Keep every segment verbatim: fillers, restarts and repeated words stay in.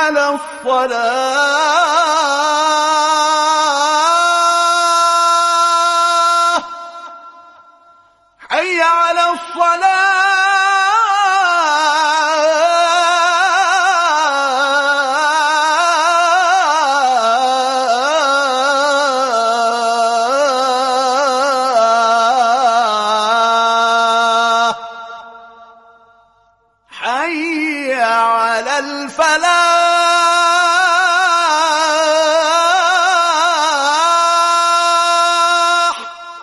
على الصلاة حي على الصلاة حي على الفلاح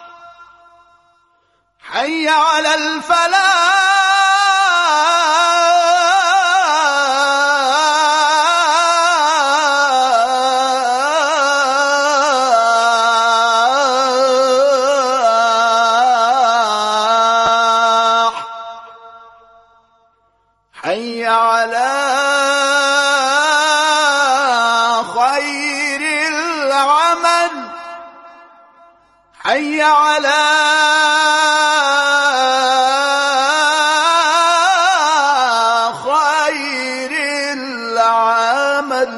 حي على الفلاح حي على خير العمل حي على خير العمل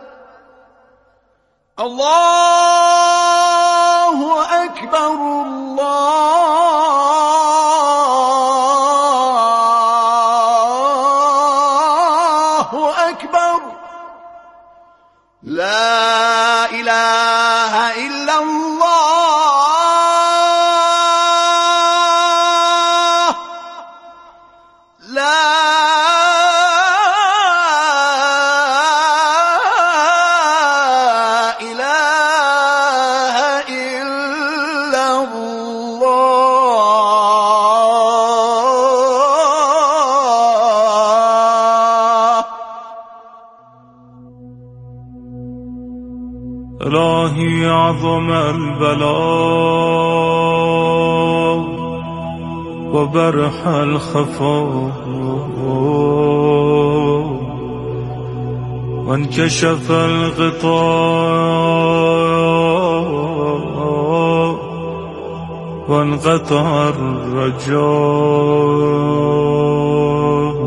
الله أكبر الله أكبر لا إله إلا الله لا إله إلا الله. إلهي عظم البلاء وبرح الخفاء وانكشف الغطاء وانقطع الرجاء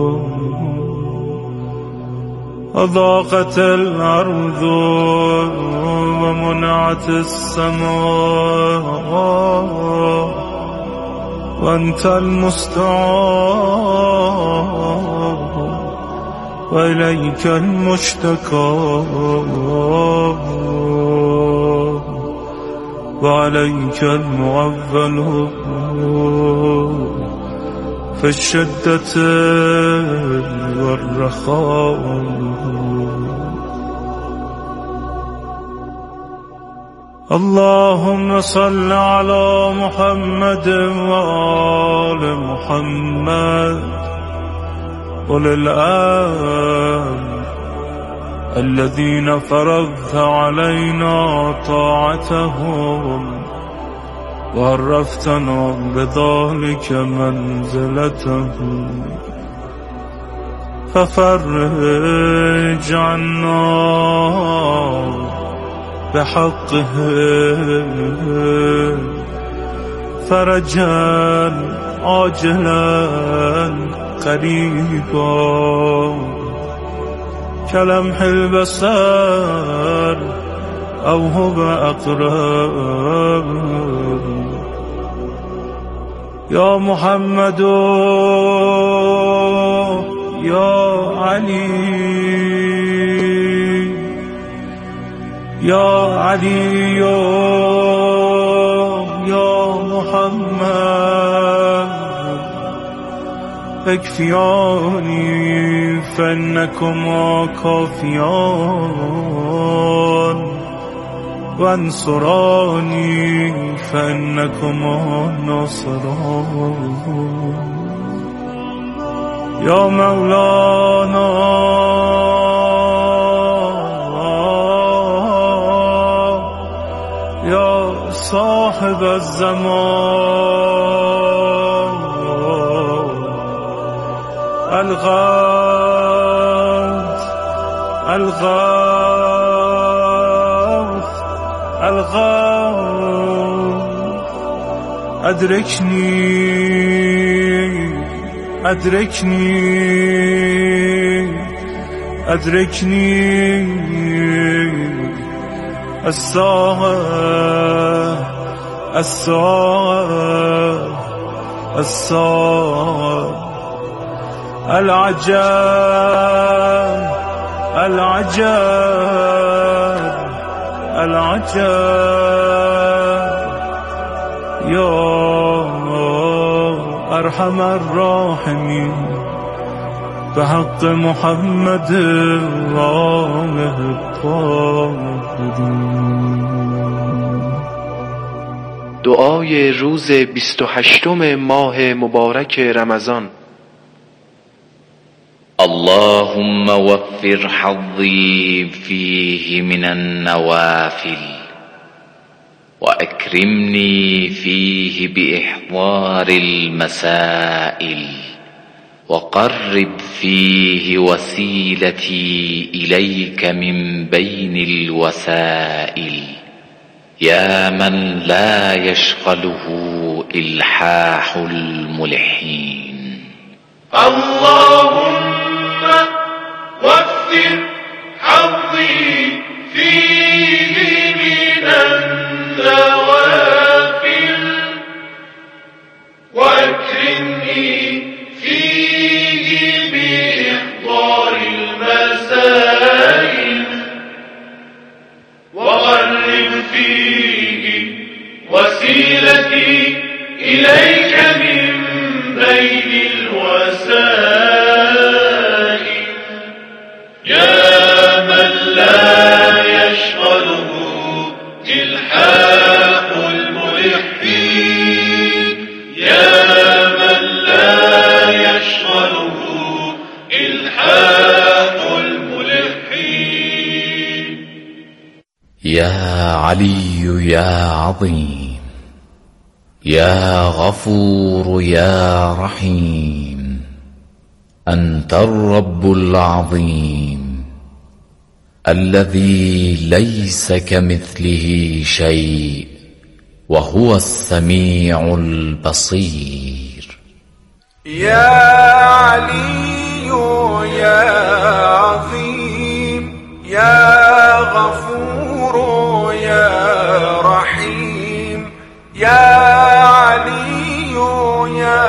أضاقت الأرض ومنعت السماء وأنت المستعان وإليك المشتكى وعليك المعول في الشدة والرخاء. اللهم صل على محمد وآل محمد وللآل الذين فرضت علينا طاعتهم وعرفتنا بذلك منزلتهم ففرج عنا بحقهم فرجا عاجلا قريبا كلمح البصر أو هو أقرب. يا محمد يا علي يا علي يا محمد اكفياني فإنكما كافيان وانصراني فإنكما ناصران. يا مولانا يا صاحب الزمان الغوث الغوث الغوث أدركني أدركني أدركني الساعة الساعة الساعة العجاب العجاب العجاب يا أرحم الراحمين بحق محمد راه الطاهرين. دعای روز بیست و هشتم ماه مبارک رمضان. اللهم وفر حظي فيه من النوافل وأكرمني فيه بإحضار المسائل وقرب فيه وسيلتي إليك من بين الوسائل يا من لا يشغله إلحاح الملحين. اللهم وفر حظي فيه من النوافل وأكرمني فيه بإحضار المسائل وقرب فيه وسيلتي إليك من بين الوسائل يا من لا يشغله إلحاح الملحين يا من لا يشغله إلحاح الملحين. يا علي يا عظيم يا غفور يا رحيم أنت الرب العظيم الذي ليس كمثله شيء وهو السميع البصير. يا علي يا عظيم يا غفور يا رحيم يا علي يا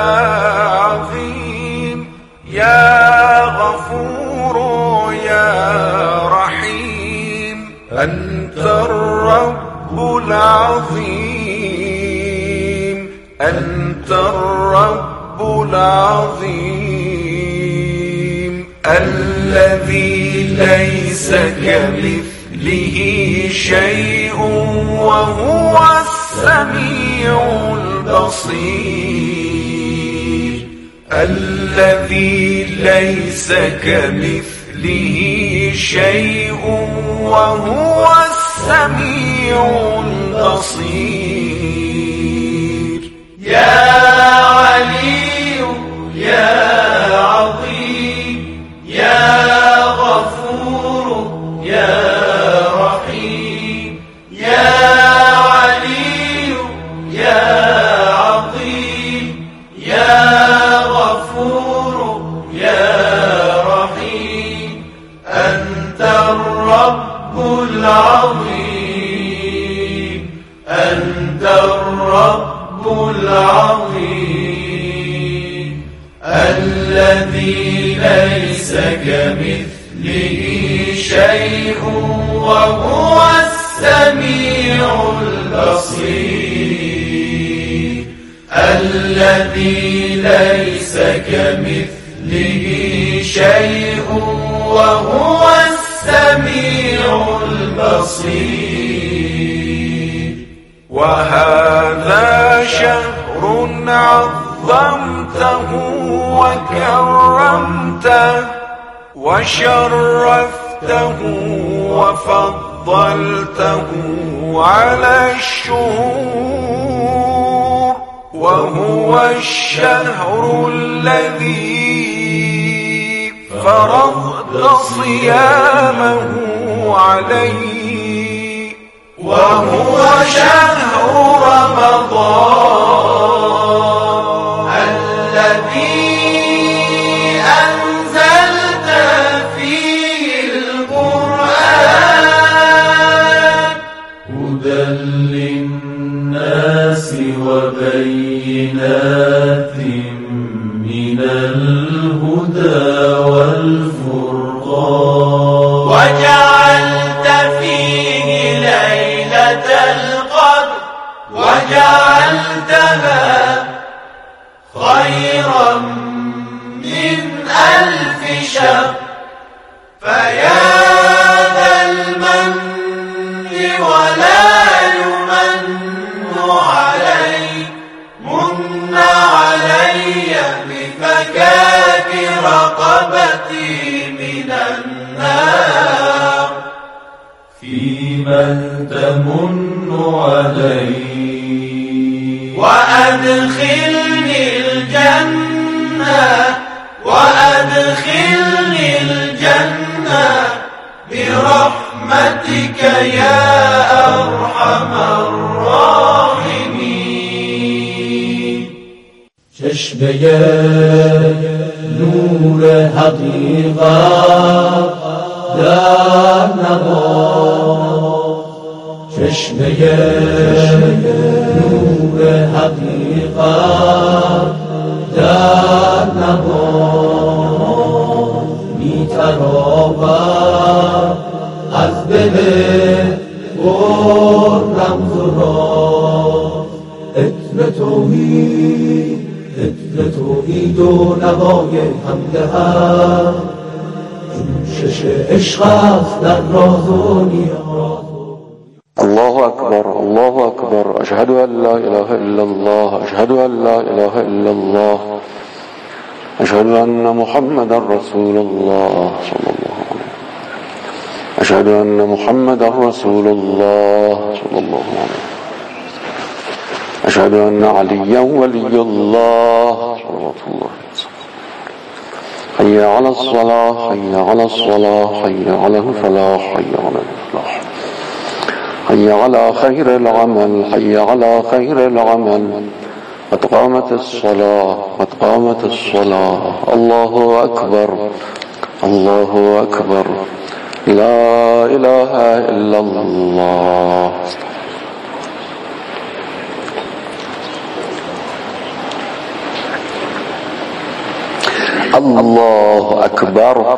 عظيم يا غفور يا رحيم أنت الرب العظيم أنت الرب العظيم الذي ليس كمثله شيء وهو السميع البصير الذي ليس كمثله شيء وهو السميع البصير. يا علي يا عظيم يا غفور يا رحيم يا علي يا عظيم يا غفور يا رحيم أنت الرب العظيم أنت الرب العظيم الذي ليس كمثله شيء وهو السميع البصير الذي ليس كمثله شيء وهو السميع البصير. وهذا شهر عظمته وكرمته وشرفته وفضلته على الشهور وهو الشهر الذي فرضت صيامه عليه وهو شهر رمضان الذي أنزلت فيه الناس وبينات من الهدى والفرقان وجعلت فيه ليلة القدر وجعلتها خيرا من ألف شهر فيا ذا المن ولا يمن علي من علي بفكاك رقبتي من النار فيمن تمن علي وأدخلني الجنة وأدخلني الجنة برحمتك يا أرحم الراحمين. چشمه نور حقیقت در نباد چشمه نور حقیقت در نباد می‌تراود از دل پر رمز و راز عطر توحید عطر توحید و نوای حمد هم جوشش عشق است در راز و نیاز. الله أكبر الله أكبر أشهد أن لا إله إلا الله أشهد أن لا إله إلا الله أشهد أن محمد رسول الله صلى الله عليه وسلم أشهد أن محمد رسول الله صلى الله عليه وسلم أشهد أن عليا ولي الله صلى الله عليه وسلم حي على الصلاة حي على الصلاة حي على الفلاح حي على الفلاح حي على خير العمل حي على خير العمل قد قامت الصلاة قد قامت الصلاة. الله أكبر الله أكبر لا إله إلا الله. الله أكبر.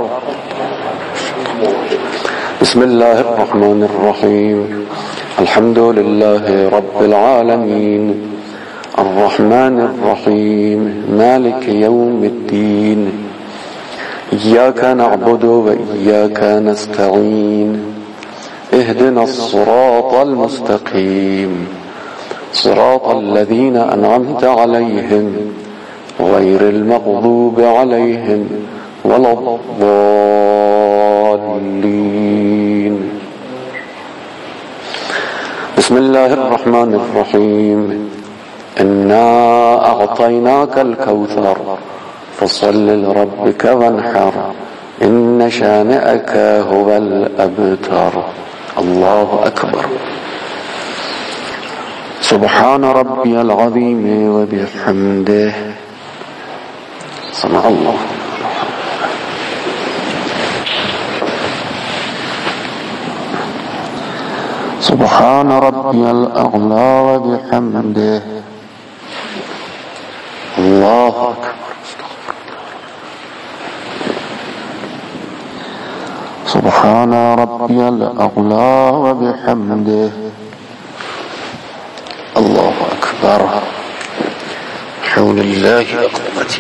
بسم الله الرحمن الرحيم الحمد لله رب العالمين الرحمن الرحيم مالك يوم الدين إياك نعبد وإياك نستعين اهدنا الصراط المستقيم صراط الذين أنعمت عليهم غير المغضوب عليهم ولا الضالين. بسم الله الرحمن الرحيم إنا أعطيناك الكوثر فصل لربك وانحر إن شانئك هو الأبتر. الله أكبر. سبحان ربي العظيم وبحمده سمع الله. سبحان ربي الأعلى وبحمده. الله أكبر. سبحان ربي الأعلى وبحمده. الله أكبر. حول الله وقوته.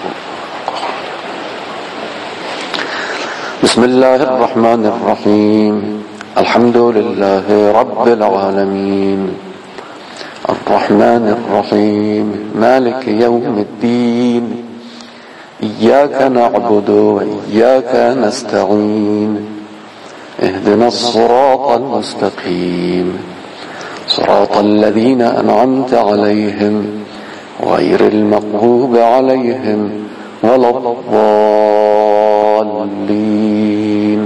بسم الله الرحمن الرحيم الحمد لله رب العالمين الرحمن الرحيم مالك يوم الدين إياك نعبد وإياك نستعين اهدنا الصراط المستقيم صراط الذين أنعمت عليهم غير المغضوب عليهم ولا الضالين.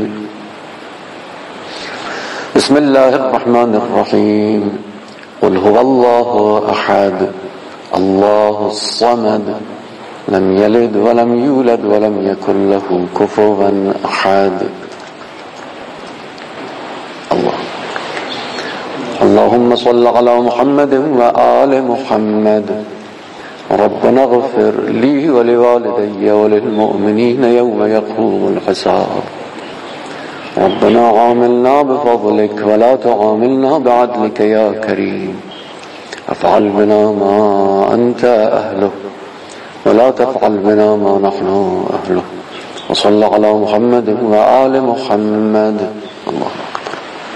بسم الله الرحمن الرحيم قل هو الله أحد الله الصمد لم يلد ولم يولد ولم يكن له كفوا أحد. الله اللهم صل على محمد وآل محمد ربنا اغفر لي ولوالدي وللمؤمنين يوم يقوم الحساب ربنا عاملنا بفضلك ولا تعاملنا بعدلك يا كريم افعل بنا ما أنت أهله ولا تفعل بنا ما نحن أهله وصل على محمد وآل محمد. الله أكبر.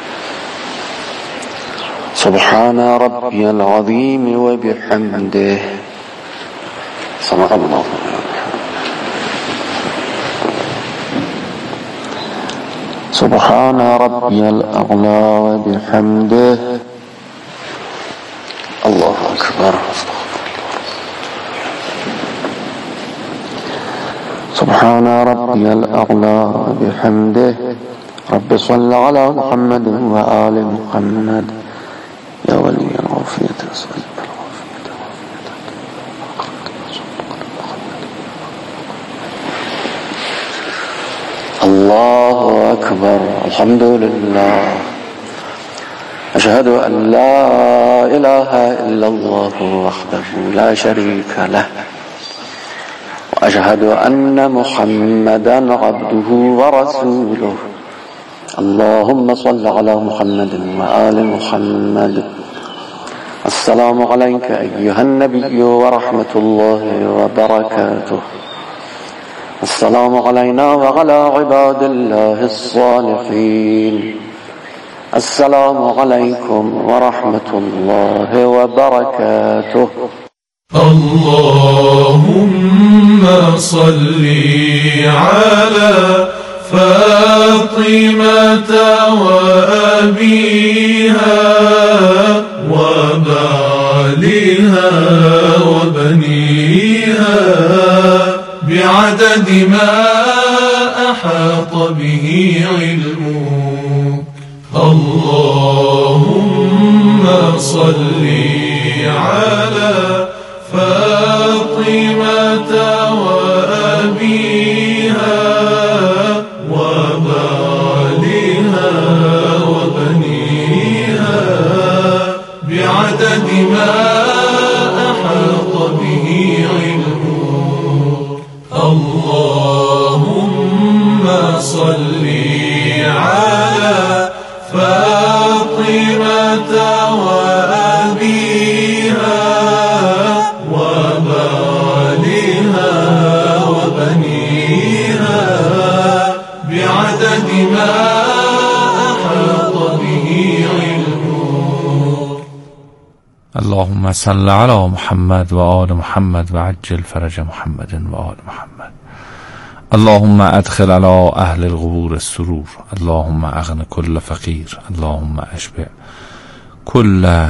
سبحان ربي العظيم وبحمده. صدق الله. سبحان ربي الأعلى وبحمده. الله أكبر. سبحان ربي الأعلى بحمده. رب صل على محمد وآل محمد يا ولي العافية أسأل الله أكبر. الحمد لله. أشهد أن لا إله إلا الله وحده لا شريك له وأشهد أن محمدا عبده ورسوله. اللهم صل على محمد وآل محمد. السلام عليك أيها النبي ورحمة الله وبركاته. السلام علينا وعلى عباد الله الصالحين. السلام عليكم ورحمة الله وبركاته. اللهم صل على فاطمة وأبيها وبعلها وبنيها بعدد ما أحاط به علمك. اللهم صل على فاطمة وأبيها وبعلها وبنيها بعدد ما أحاط به علمك. اللهم صل على فاطمة وأبيها وبعلها وبنيها بعدد ما أحاط به علمك. اللهم صل على محمد وآل محمد وعجل فرج محمد وآل محمد. اللهم ادخل على اهل القبور السرور. اللهم اغن كل فقير. اللهم اشبع كل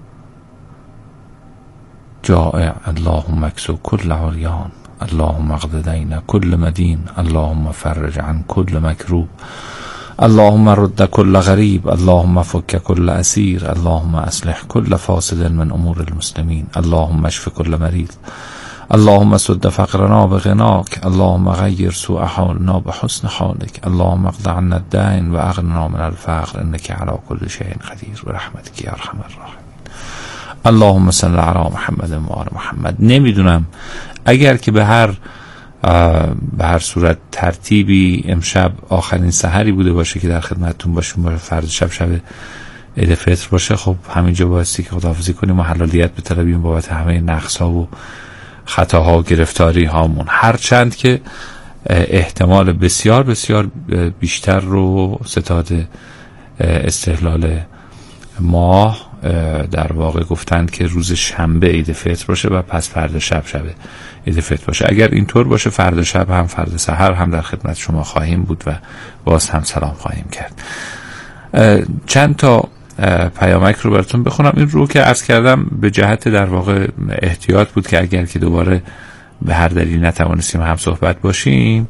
جائع. اللهم اكسو كل عريان. اللهم اقض دين كل مدين. اللهم فرج عن كل مكروب. اللهم رد كل غريب. اللهم فك كل اسير. اللهم اصلح كل فاسد من امور المسلمين. اللهم اشف كل مريض. اللهم سد فقرنا بغناك. اللهم غير سوء حالنا بحسن حالك. اللهم اقض عنا الدين واغننا من الفقر انك على كل شيء قدير برحمتك يا ارحم الراحمين. اللهم صل علی محمد و آل محمد. نمیدونم اگر که به هر به هر صورت ترتیبی امشب آخرین سحری بوده باشه که در خدمتتون باشیم، باشه فردا شب شب عید فطر باشه، خب همینجا بایستی که خداحافظی کنیم و حلالیت بطلبیم بابت همه نقص‌ها و خطاها و گرفتاری هامون، هر چند که احتمال بسیار بسیار بیشتر رو ستاد استهلال ماه در واقع گفتند که روز شنبه عید فطر باشه و پس فردا شب شب عید فطر باشه. اگر اینطور باشه فردا شب هم فردا سحر هم در خدمت شما خواهیم بود و باز هم سلام خواهیم کرد. چند تا پیامک رو براتون بخونم. این رو که عرض کردم به جهت در واقع احتیاط بود که اگر که دوباره به هر دلیل نتوانستیم هم صحبت باشیم،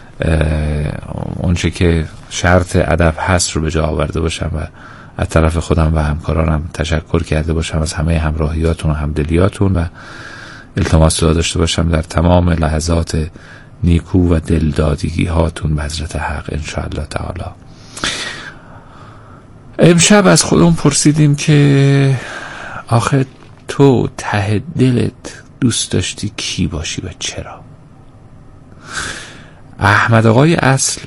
اونچه که شرط ادب هست رو به جا آورده باشم و از طرف خودم و همکارانم تشکر کرده باشم از همه همراهیاتون و همدلیاتون و التماس داشته باشم در تمام لحظات نیکو و دلدادگی هاتون به حضرت حق ان شاء الله تعالی. امشب از خودمون پرسیدیم که آخه تو ته دلت دوست داشتی کی باشی و چرا؟ احمد آقای اصل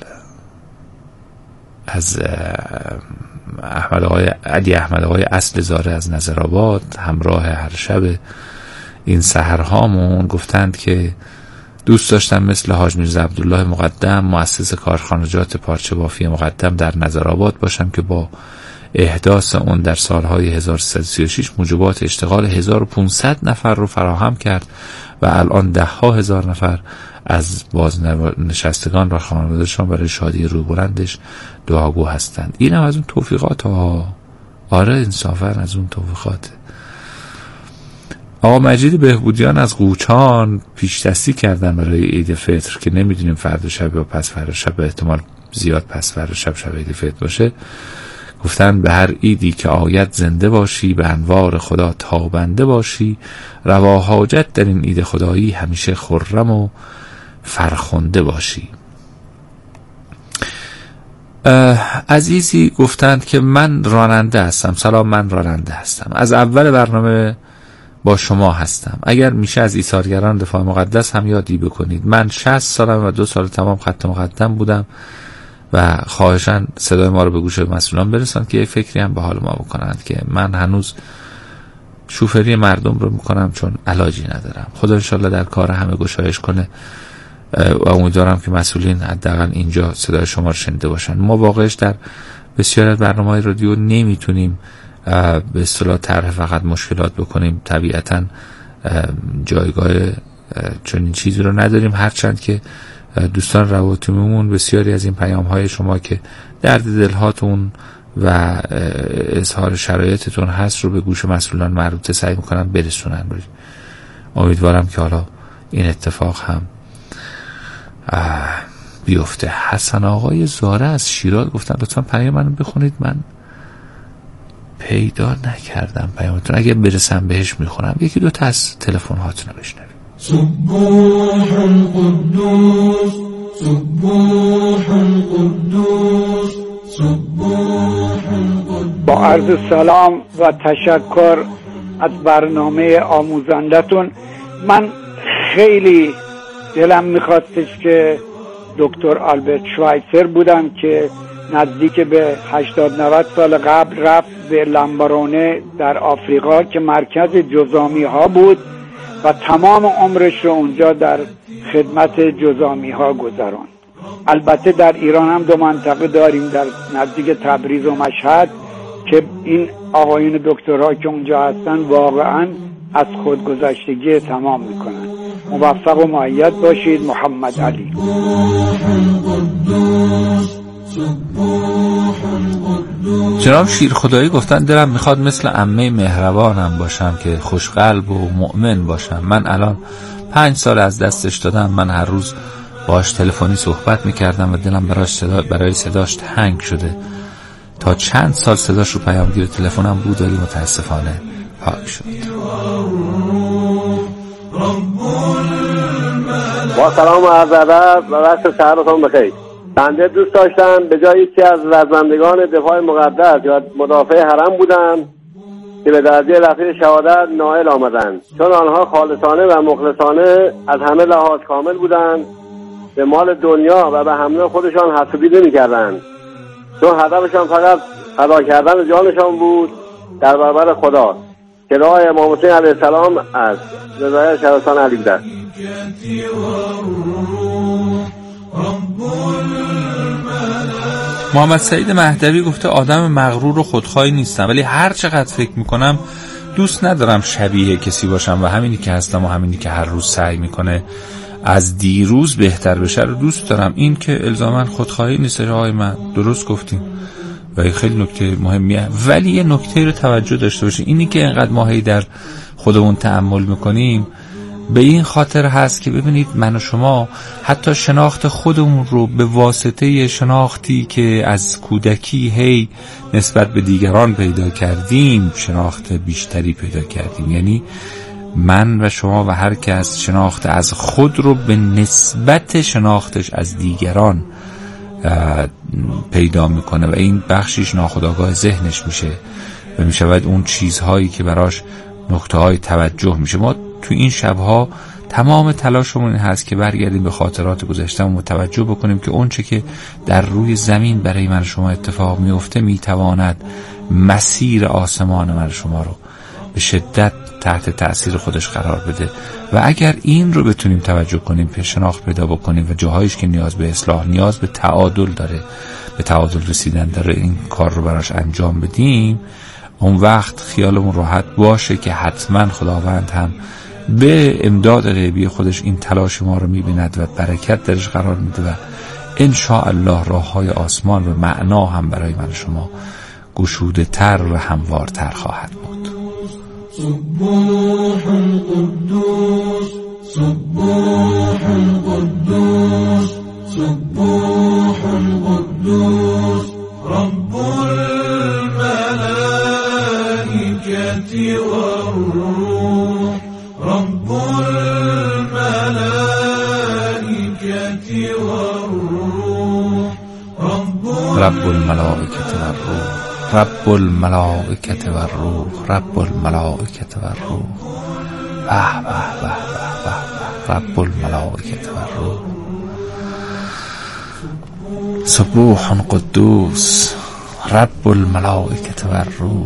از احمد آقای علی احمد آقای اصل زاره از نظرآباد همراه هر شب این سحرهامون گفتند که دوست داشتم مثل حاج میرزا عبدالله مقدم مؤسس کارخانجات پارچه بافی مقدم در نظرآباد باشم که با احداث اون در سالهای هزار و سیصد و سی و شش موجبات اشتغال هزار و پانصد نفر رو فراهم کرد و الان ده ها هزار نفر از بازنشستگان و خانواده‌شان برای شادی روبرندش دعاگو هستند. این هم از اون توفیقات ها. آره انصافا از اون توفیقاته. آقا مجید بهبودیان از قوچان پیش دستی کردن برای عید فطر که نمیدونیم فردا شب یا پس فردا شب، احتمال زیاد پس فردا شب شب عید فطر باشه. گفتن به هر عیدی که آید زنده باشی، به انوار خدا تابنده باشی، روا حاجت در این عید خدایی همیشه خرم و فرخنده باشی. عزیزی گفتند که من راننده هستم. سلام، من راننده هستم، از اول برنامه با شما هستم. اگر میشه از ایثارگران دفاع مقدس هم یادی بکنید. من شصت سالم و دو سال تمام خط مقدم بودم و خواهشاً صدای ما رو به گوش مسئولان برساند که یه فکری هم به حال ما بکنند که من هنوز شوفری مردم رو میکنم چون علاجی ندارم. خدا انشالله در کار همه گشایش کنه و امیدوارم که مسئولین حداقل اینجا صدای شما رو شنیده باشن. ما واقعش در بسیاری از برنامه‌های رادیو نمیتونیم به اصطلاح طرح فقط مشکلات بکنیم. طبیعتاً جایگاه چون این چیزی رو نداریم، هرچند که دوستان رواتیممون بسیاری از این پیام‌های شما که درد دلهاتون و اظهار شرایطتون هست رو به گوش مسئولان مربوطه سعی میکنن برسونن. امیدوارم که حالا این اتفاق هم بیفته. حسن آقای زاره از شیراز گفتن لطفا پیام منو بخونید، من پیدا نکردم پیامتون، اگه برسم بهش میخونم. یکی دو تا از تلفن هاتون رو بشنوید. سبوح قدوس سبوح قدوس سبوح قدوس. با عرض سلام و تشکر از برنامه آموزندتون. من خیلی دلم میخواستش که دکتر آلبرت شوایتزر بودم که نزدیک به هشتاد نود سال قبل رفت به لمبرونه در آفریقا که مرکز جذامی ها بود و تمام عمرش رو اونجا در خدمت جذامی ها گذراند. البته در ایران هم دو منطقه داریم در نزدیک تبریز و مشهد که این آقایون دکترها که اونجا هستن واقعا از خودگذشتگی تمام میکنن. موفق و مؤید باشید. محمد علی. جناب شیرخدایی گفتن دلم میخواد مثل عمه مهربانم باشم که خوشقلب و مؤمن باشم. من الان پنج سال از دستش دادم. من هر روز باش تلفنی صحبت میکردم و دلم براش صدا برای صداش تنگ شده. تا چند سال صداش رو پیامگیر تلفنم بود ولی متاسفانه پاک شد. با سلام و عرض ادب و وقت سحرتون بخیر. بنده دوست داشتم به جای یکی از رزمندگان دفاع مقدس یا مدافع حرم بودم که به درجه رفیع شهادت نائل آمدند، چون آنها خالصانه و مخلصانه از همه لحاظ کامل بودند، به مال دنیا و به همه خودشان حسابی نمی کردند، چون هدفشان فقط فدا کردن جانشان بود در برابر خدا که راه امام حسین علیه السلام از رضای شهرستان علی بوده. محمد سعید مهدوی گفته آدم مغرور و خودخواهی نیستم، ولی هر چقدر فکر میکنم دوست ندارم شبیه کسی باشم و همینی که هستم و همینی که هر روز سعی میکنه از دیروز بهتر بشه رو دوست دارم. این که الزاما خودخواهی نیست. آقای من درست گفتیم و خیلی نکته مهمیه، ولی یه نکته رو توجه داشته باشیم. اینی که اینقدر ماهی در خودمون تأمل میکنیم به این خاطر هست که ببینید من و شما حتی شناخت خودمون رو به واسطه شناختی که از کودکی هی نسبت به دیگران پیدا کردیم شناخت بیشتری پیدا کردیم. یعنی من و شما و هر کس شناخت از خود رو به نسبت شناختش از دیگران پیدا میکنه و این بخشیش ناخودآگاه ذهنش میشه و میشود اون چیزهایی که براش نقطه های توجه میشه. ما تو این شبها تمام تلاشمون هست که برگردیم به خاطرات گذشته و متوجه بکنیم که اون چه که در روی زمین برای من شما اتفاق میفته میتواند مسیر آسمان من شما رو به شدت تحت تأثیر خودش قرار بده و اگر این رو بتونیم توجه کنیم، شناخت پیدا بکنیم و جاهایش که نیاز به اصلاح، نیاز به تعادل داره، به تعادل رسیدن داره، این کار رو براش انجام بدیم، اون وقت خیالمون راحت باشه که حتما خداوند هم به امداد غیبی خودش این تلاش ما رو میبیند و برکت درش قرار میده و ان شاء الله راه های آسمان و معنا هم برای من شما گشوده تر و هموارتر خواهد بود. سبوح قدوس سبوح قدوس سبوح قدوس رب الملائكة والروح رب الملائكة والروح رب الملائكة والروح رب الملائكة والروح رب الملائكة والروح به به به به به رب الملائكة والروح سبوح قدوس رب الملائكة والروح.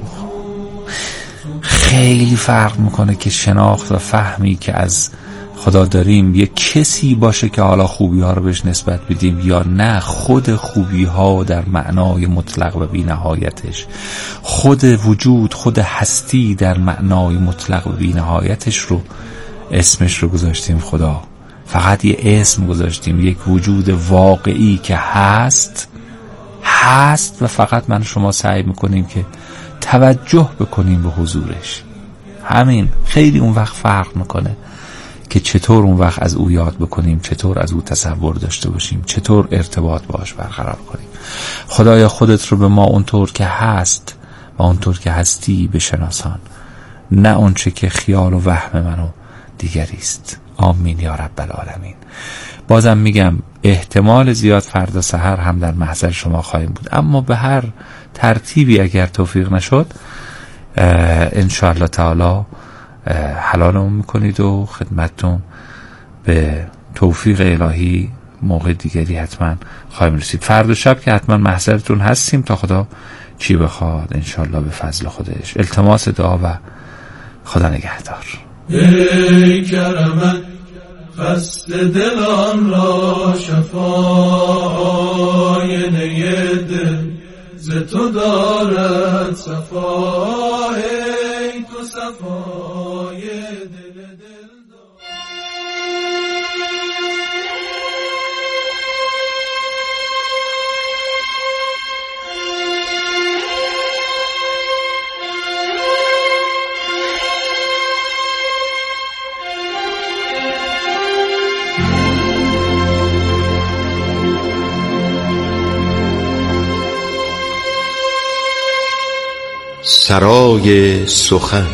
خیلی فرق میکنه که شناخت و فهمی که از خدا داریم یک کسی باشه که حالا خوبی ها رو بهش نسبت بدیم یا نه خود خوبی ها در معنای مطلق و بی نهایتش، خود وجود، خود هستی در معنای مطلق و بی نهایتش رو اسمش رو گذاشتیم خدا. فقط یه اسم گذاشتیم، یک وجود واقعی که هست هست و فقط من شما سعی میکنیم که توجه بکنیم به حضورش. همین خیلی اون وقت فرق میکنه که چطور اون وقت از او یاد بکنیم، چطور از او تصور داشته باشیم، چطور ارتباط باش برقرار کنیم. خدایا خودت رو به ما اونطور که هست و اونطور که هستی بشناسان، نه اون چه که خیال و وهم منو دیگری است. آمین یا رب العالمین. بازم میگم احتمال زیاد فردا سحر هم در محضر شما خواهیم بود، اما به هر ترتیبی اگر توفیق نشد ان شاء الله تعالی حلالمون میکنید و خدمتتون به توفیق الهی موقع دیگری حتما خواهیم رسید. فردا شب که حتما محضرتون هستیم تا خدا چی بخواد ان شاء الله به فضل خودش. التماس دعا و خدا نگهدار. ای کرمت خسته دلان را شفای دل ز تو دارد صفا، ای تو صفای دل دل سرای سخن.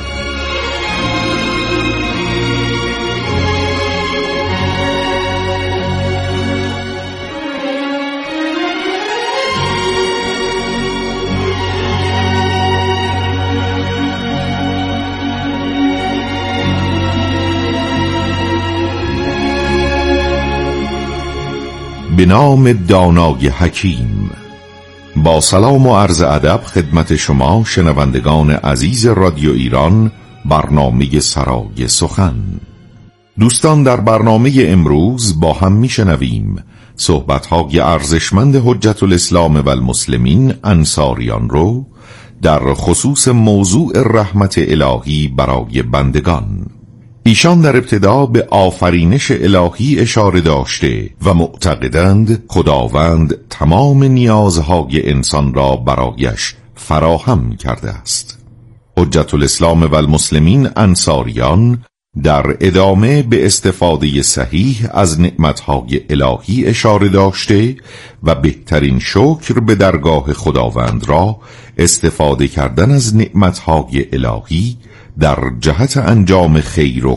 به نام دانای حکیم. با سلام و عرض ادب خدمت شما شنوندگان عزیز رادیو ایران، برنامه سرای سخن. دوستان، در برنامه امروز با هم میشنویم صحبت‌های ارزشمند حجت الاسلام و المسلمین انصاریان رو در خصوص موضوع رحمت الهی برای بندگان. ایشان در ابتدا به آفرینش الهی اشاره داشته و معتقدند خداوند تمام نیازهای انسان را برایش فراهم کرده است. حجت الاسلام و المسلمین انصاریان در ادامه به استفاده صحیح از نعمتهای الهی اشاره داشته و بهترین شکر به درگاه خداوند را استفاده کردن از نعمتهای الهی در جهت انجام خیر و